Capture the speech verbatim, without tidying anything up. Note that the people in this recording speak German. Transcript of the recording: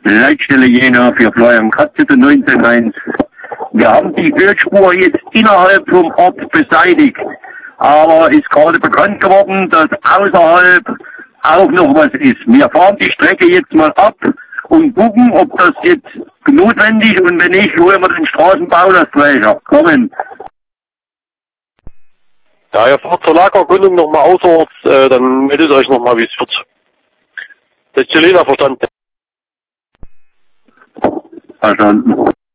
Leitstelle Jena für Florian Katze der neunzehn eins. Wir haben die Ölspur jetzt innerhalb vom Ort beseitigt, aber ist gerade bekannt geworden, dass außerhalb auch noch was ist. Wir fahren die Strecke jetzt mal ab und gucken, ob das jetzt notwendig und wenn nicht, holen wir den Straßenbaulastreicher. Kommen. Ja, ihr fahrt zur Lagerkundung nochmal außerorts, äh, dann meldet euch nochmal, wie es wird. Das ist Jelena verstanden. Verstanden.